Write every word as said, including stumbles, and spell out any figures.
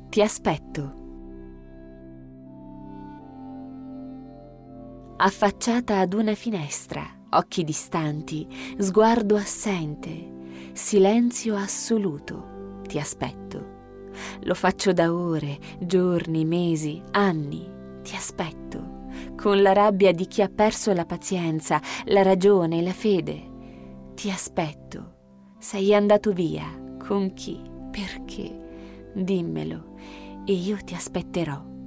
Ti aspetto. Affacciata ad una finestra, occhi distanti, sguardo assente, silenzio assoluto. Ti aspetto. Lo faccio da ore, giorni, mesi, anni. Ti aspetto, con la rabbia di chi ha perso la pazienza, la ragione, la fede. Ti aspetto. Sei andato via. Con chi? Perché? Dimmelo, e io ti aspetterò.